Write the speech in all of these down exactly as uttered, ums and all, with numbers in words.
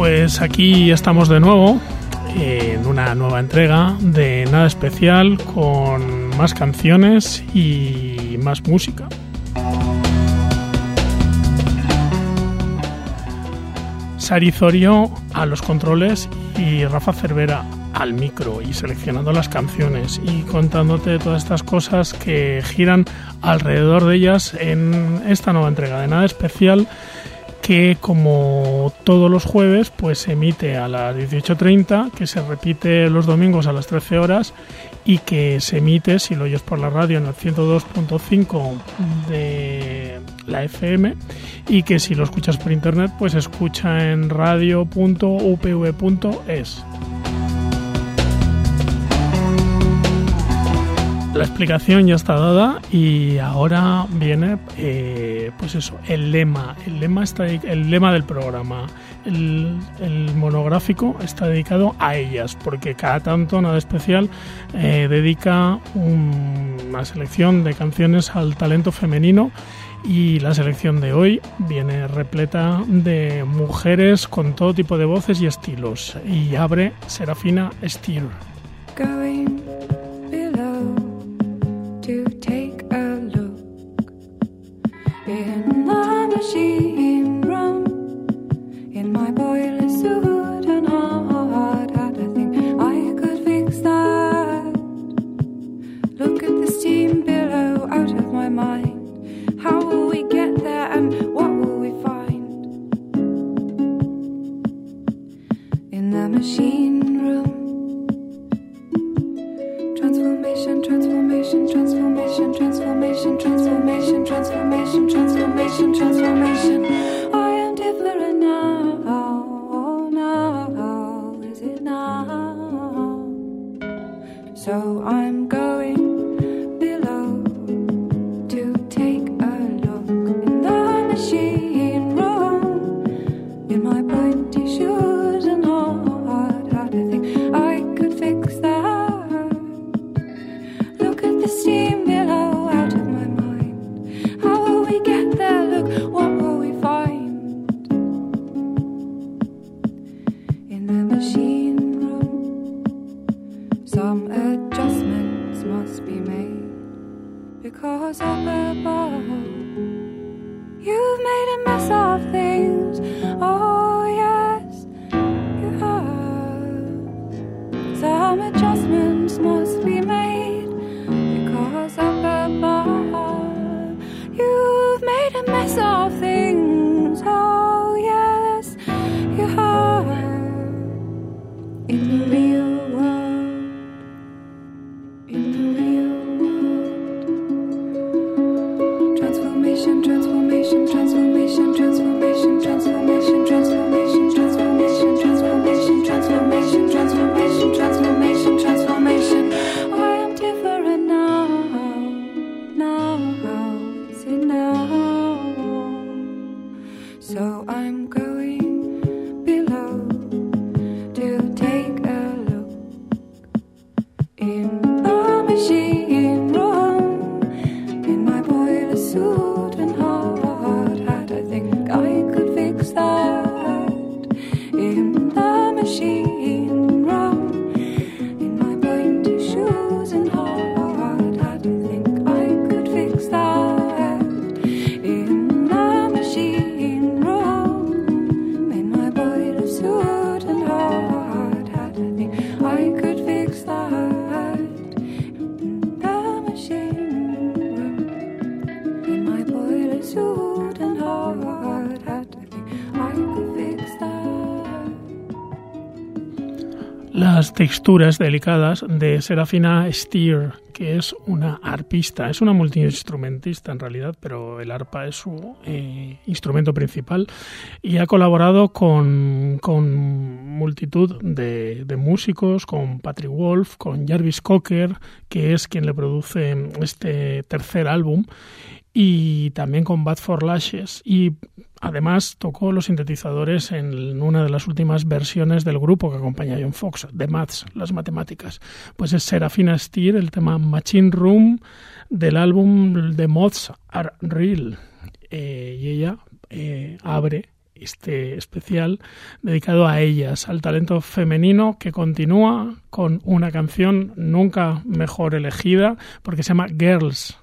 Pues aquí estamos de nuevo en una nueva entrega de Nada Especial con más canciones y más música. Sari Zorio a los controles y Rafa Cervera al micro y seleccionando las canciones y contándote todas estas cosas que giran alrededor de ellas en esta nueva entrega de Nada Especial, que como todos los jueves pues se emite a las dieciocho treinta, que se repite los domingos a las trece horas y que se emite, si lo oyes por la radio, en el ciento dos punto cinco de la F M, y que si lo escuchas por internet pues escucha en radio punto u p v punto es. La explicación ya está dada y ahora viene, eh, pues eso, el lema. El lema está, el lema del programa. El, el monográfico está dedicado a ellas, porque cada tanto Nada Especial eh, dedica un, una selección de canciones al talento femenino, y la selección de hoy viene repleta de mujeres con todo tipo de voces y estilos. Y abre Serafina Steer. Going below to take a look in the machine room, in my boiler suit and hard hat. I think I could fix that. Look at the steam billow out of my mind. How will we get there and what will we find in the machine room? Transformation, transformation, transformation, transformation, transformation, transformation, transformation, transformation. I am different now, now, is it now? So I'm going below to take a look in the machine room, in my pointy shoes and hard hat. I think I could fix that. The steam billow out of my mind. How will we get there? Look, what will we find in the machine room? Some adjustments must be made, because up above you've made a mess of things. Oh yes, you have. Some adjustments must be made, up above you've made a mess of things. Oh yes, you have. In the real world, in the real world. Transformation, transformation, transformation, transformation, transformation, transformation, transformation, transformation, transformation, transformation, transformation, transformation. I am different now. So I'm going below to take a look in the machine room, in my boiler suit and hard hat. I think I could fix that in the machine room, in my pointy shoes and hard hat. I think I could fix that. Las texturas delicadas de Serafina Steer, que es una arpista, es una multiinstrumentista en realidad, pero el arpa es su eh, instrumento principal, y ha colaborado con, con multitud de, de músicos, con Patrick Wolf, con Jarvis Cocker, que es quien le produce este tercer álbum, y también con Bad for Lashes, y además tocó los sintetizadores en una de las últimas versiones del grupo que acompaña a John Fox, The Maths, las matemáticas. Pues es Serafina Steer, el tema Machine Room del álbum The Moths Are Real, eh, y ella eh, abre este especial dedicado a ellas, al talento femenino que continúa con una canción nunca mejor elegida porque se llama Girls.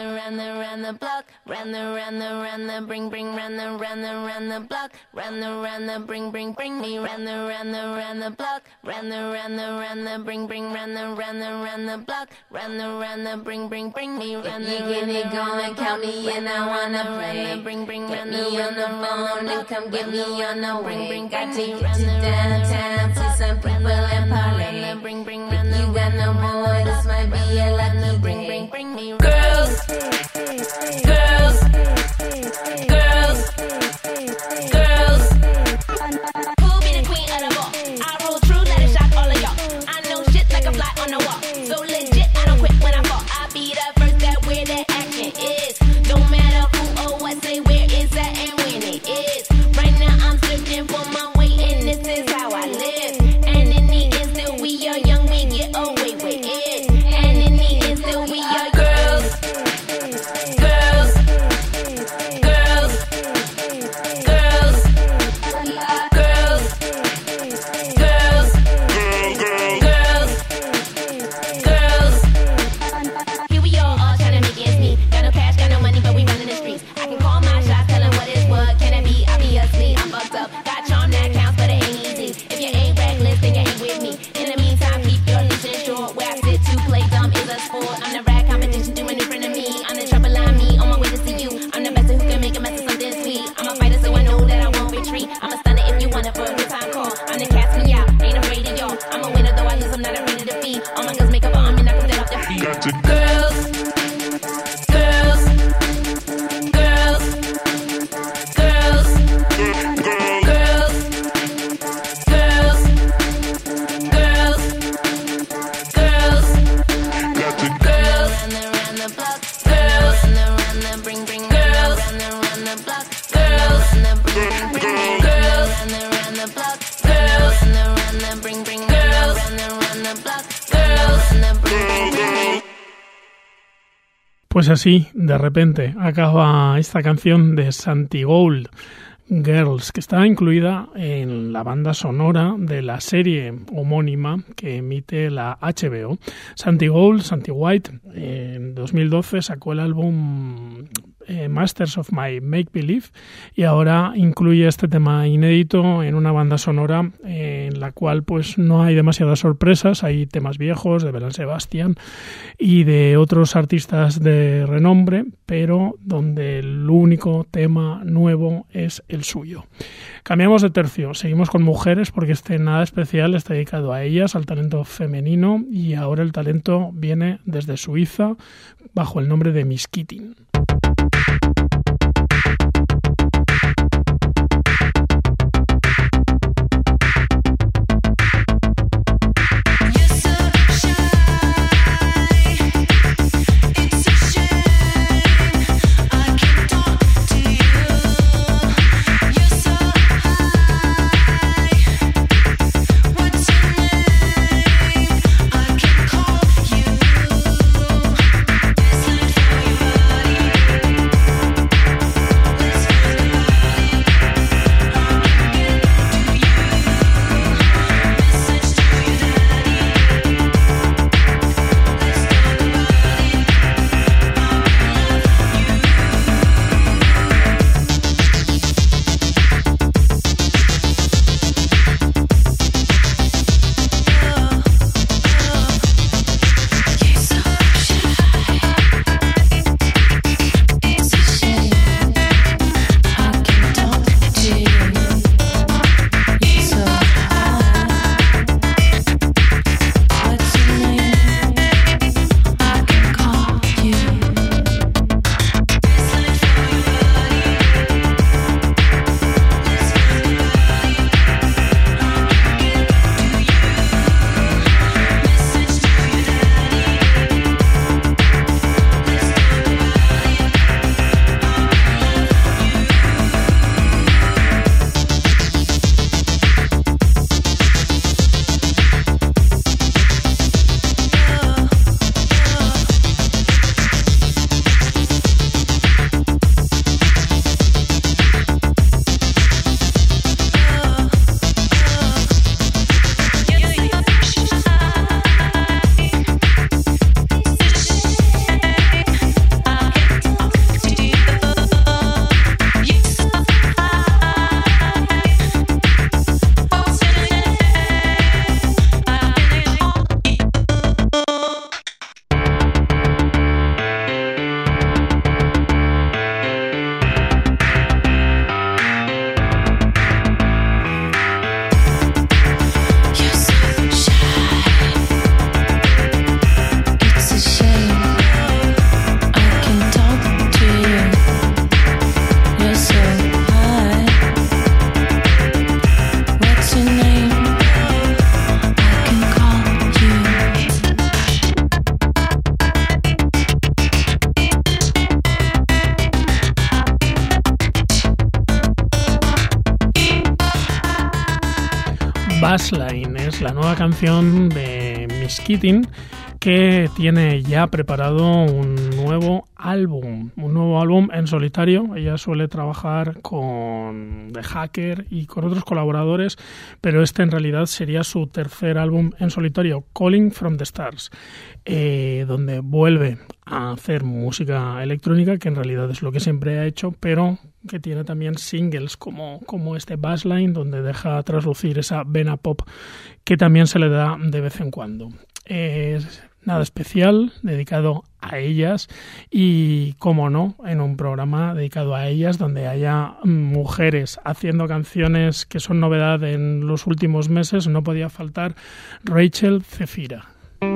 Get me on the way, got to get you downtown, see some people and party. Bring, bring, run the you got no boy, this might be a lucky bring, bring, bring me. Girls, girls, girls, girls. Who be the queen of the ball? I roll true, let it shock all of y'all. I know shit like a fly on the wall, so legit, I don't quit when I fall. I be the first that where the action is. Don't matter who or what, say where is that and when it is. I'm searching for my way, and this is how I live. And in the end, still we are young, we get away with it. And in the end, still we are girls, girls, girls, girls, girls, girls, girls, girls. Here we are, all trying to make ends meet. Got no cash, got no money, but we running the streets. I can call my shots, tell 'em what is what. Can I be? I be asleep. I'm fucked up. Got charm that counts, but it ain't easy. If you ain't reckless, then you ain't with me. In the meantime, keep your leash short. Where I sit to play dumb is a sport. I'm the rag competition doing in front of me. I'm the trouble line me on my way to see you. I'm the best who can make a mess of something sweet. I'm a fighter, so I know that I won't retreat. I'm a stunner if you want it for a good time call. I'm the cast me out, ain't afraid of y'all. I'm a winner though I lose, I'm not afraid of defeat. All my girls make up an army, knock them dead off their feet. Girls, girls, girls, girls, girls, girls, girls, girls, girls, run around the block, girls, run around the bring bring, girls, run around the block, girls, run the bring bring, girls, run around the block, girls, run around the bring bring, girls, run around the block, girls, run the bring bring. Pues así, de repente, acaba esta canción de Santigold, Girls, que está incluida en la banda sonora de la serie homónima que emite la H B O. Santigold, Santi White, en dos mil doce sacó el álbum eh, Masters of My Make Believe y ahora incluye este tema inédito en una banda sonora eh, en la cual pues no hay demasiadas sorpresas. Hay temas viejos de Belén Sebastián y de otros artistas de renombre, pero donde el único tema nuevo es el suyo. Cambiamos de tercio, seguimos con mujeres porque este Nada Especial está dedicado a ellas, al talento femenino, y ahora el talento viene desde Suiza bajo el nombre de Miss Keating. Body Bassline, es la nueva canción de Miss Keating, que tiene ya preparado un nuevo álbum, un nuevo álbum en solitario. Ella suele trabajar con The Hacker y con otros colaboradores, pero este en realidad sería su tercer álbum en solitario, Calling from the Stars, eh, donde vuelve a hacer música electrónica, que en realidad es lo que siempre ha hecho, pero que tiene también singles como, como este Bassline, donde deja traslucir esa vena pop que también se le da de vez en cuando. Es nada especial, dedicado a ellas y, como no, en un programa dedicado a ellas donde haya mujeres haciendo canciones que son novedad en los últimos meses, no podía faltar Rachel Zephyra.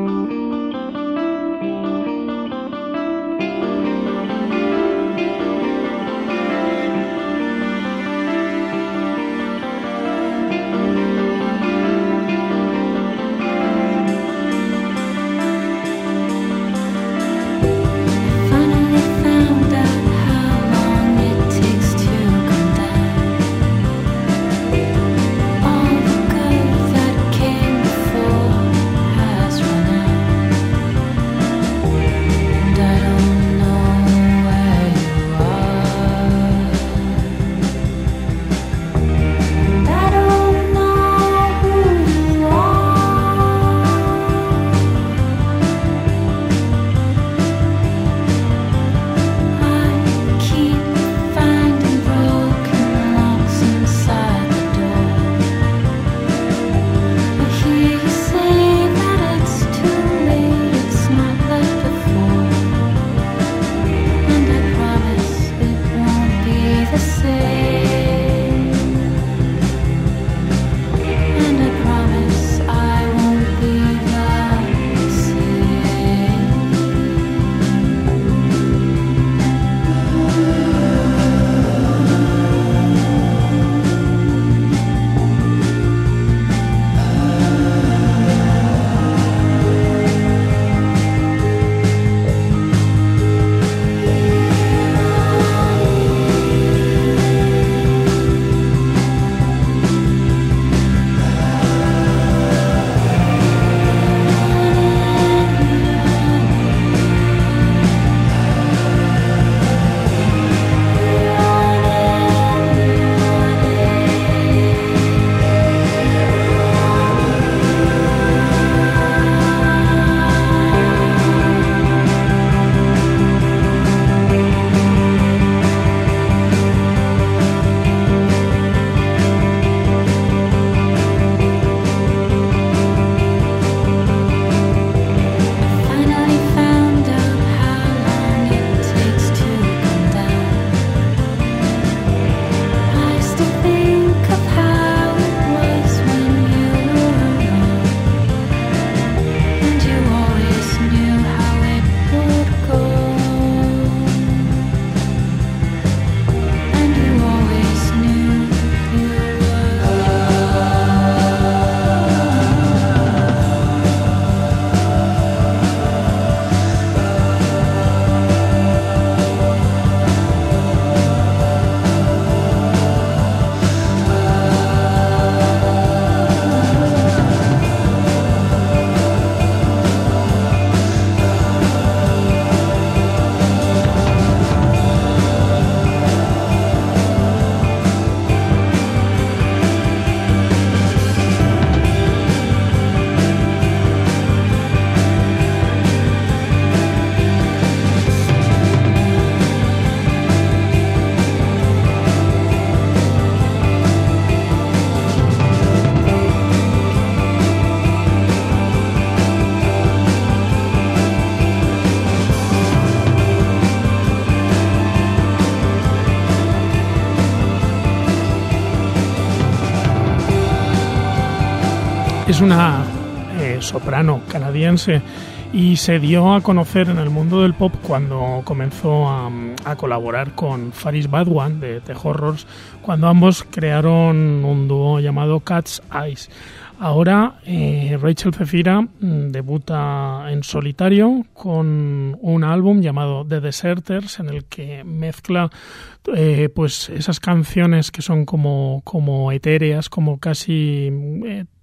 Es una eh, soprano canadiense y se dio a conocer en el mundo del pop cuando comenzó a, a colaborar con Faris Badwan de The Horrors, cuando ambos crearon un dúo llamado Cat's Eyes. Ahora eh, Rachel Zephyra mm, debuta en solitario con un álbum llamado The Deserters, en el que mezcla eh, pues esas canciones que son como, como etéreas, como casi eh,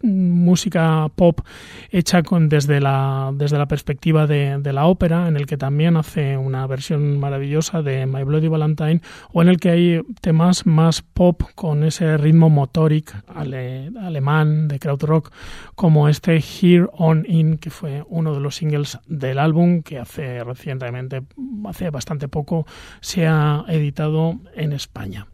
música pop hecha con desde la desde la perspectiva de, de la ópera, en el que también hace una versión maravillosa de My Bloody Valentine, o en el que hay temas más pop con ese ritmo motoric ale, alemán de krautrock, como este Here On In, que fue uno de los singles del álbum que hace recientemente, hace bastante poco, se ha editado en España.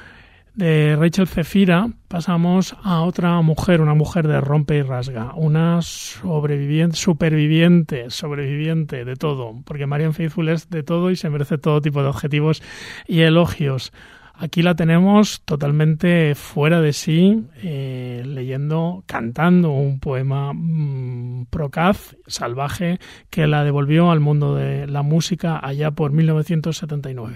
De Rachel Zefira pasamos a otra mujer, una mujer de rompe y rasga, una sobreviviente, superviviente, sobreviviente de todo, porque Marianne Faithfull es de todo y se merece todo tipo de objetivos y elogios. Aquí la tenemos totalmente fuera de sí, eh, leyendo, cantando un poema mmm, procaz, salvaje, que la devolvió al mundo de la música allá por mil novecientos setenta y nueve.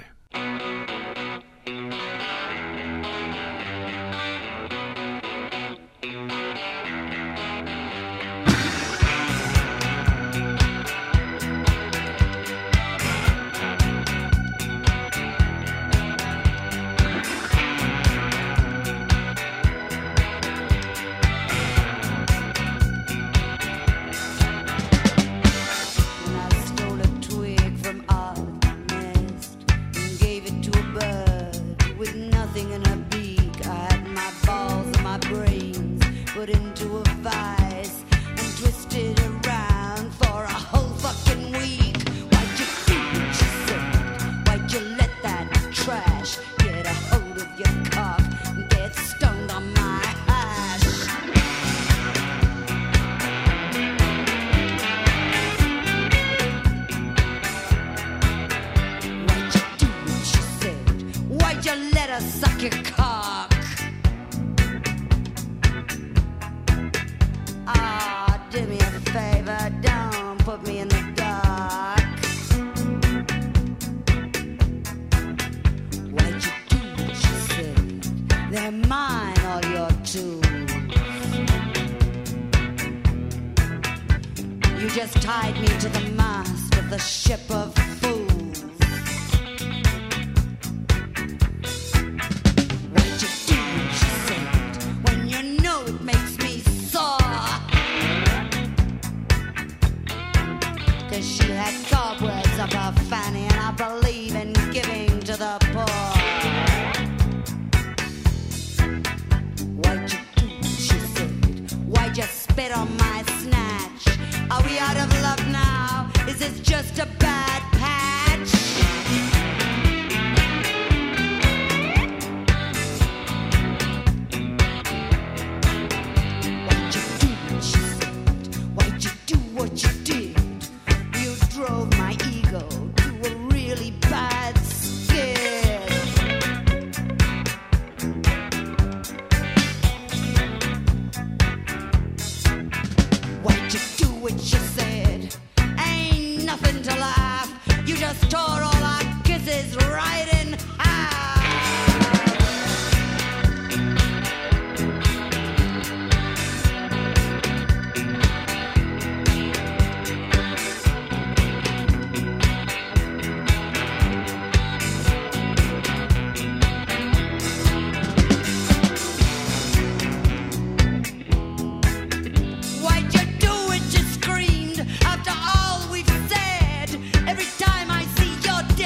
Your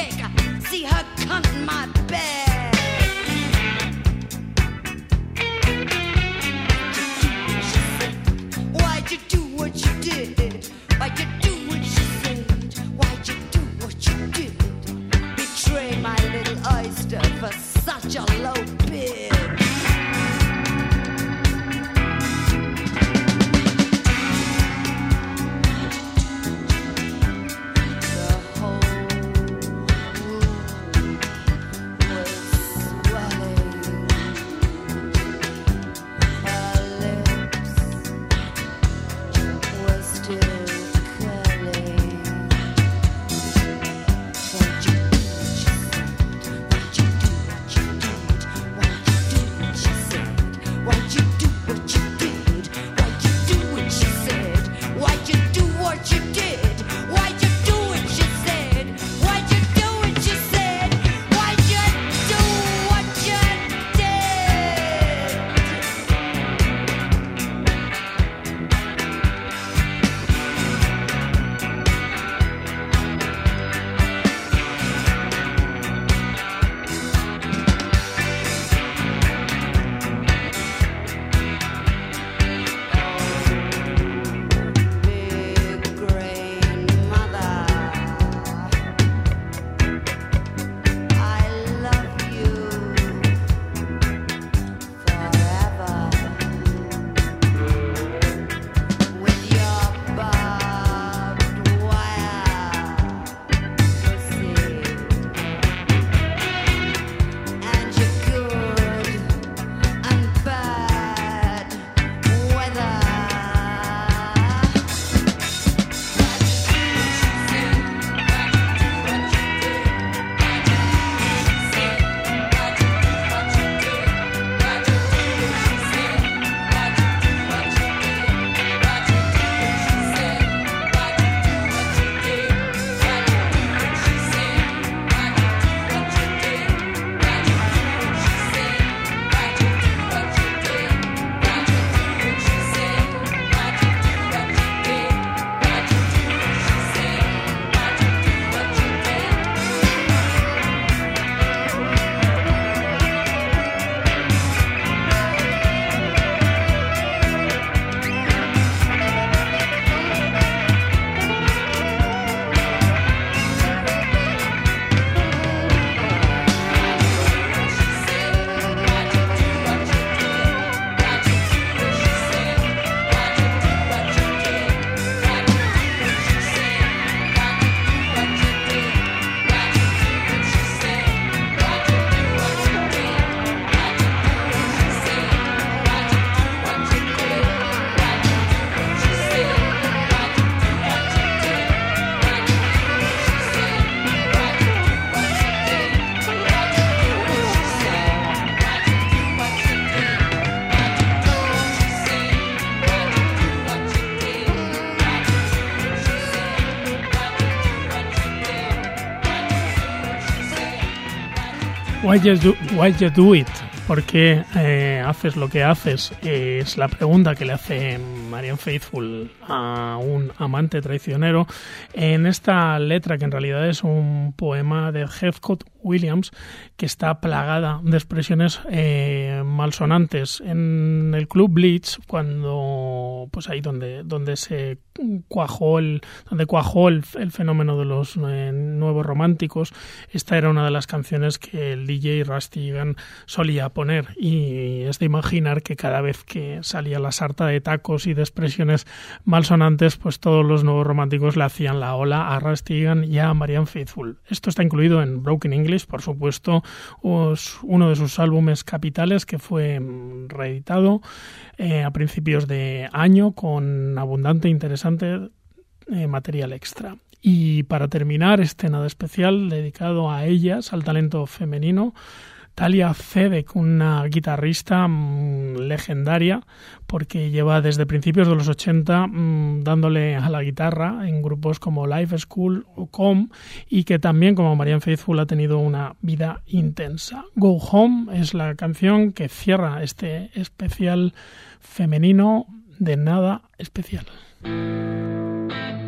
Why you do, why you do it? ¿Por qué eh, haces lo que haces? Eh, es la pregunta que le hace Marianne Faithfull a un amante traicionero en esta letra, que en realidad es un poema de Heathcote Williams, que está plagada de expresiones eh, malsonantes. En el Club Bleach, cuando pues ahí donde donde se cuajó el donde cuajó el, el fenómeno de los eh, nuevos románticos, esta era una de las canciones que el D J Rusty Egan solía poner, y es de imaginar que cada vez que salía la sarta de tacos y de expresiones malsonantes, pues todos los nuevos románticos le hacían la ola a Rusty Egan y a Marianne Faithfull. Esto está incluido en Broken English, por supuesto, uno de sus álbumes capitales, que fue reeditado eh, a principios de año con abundante e interesante eh, material extra. Y para terminar este nada especial dedicado a ellas, al talento femenino, Talia Zedek, una guitarrista mmm, legendaria, porque lleva desde principios de los ochenta mmm, dándole a la guitarra en grupos como Life School o Com, y que también, como Marianne Faithfull, ha tenido una vida intensa. Go Home es la canción que cierra este especial femenino de nada especial.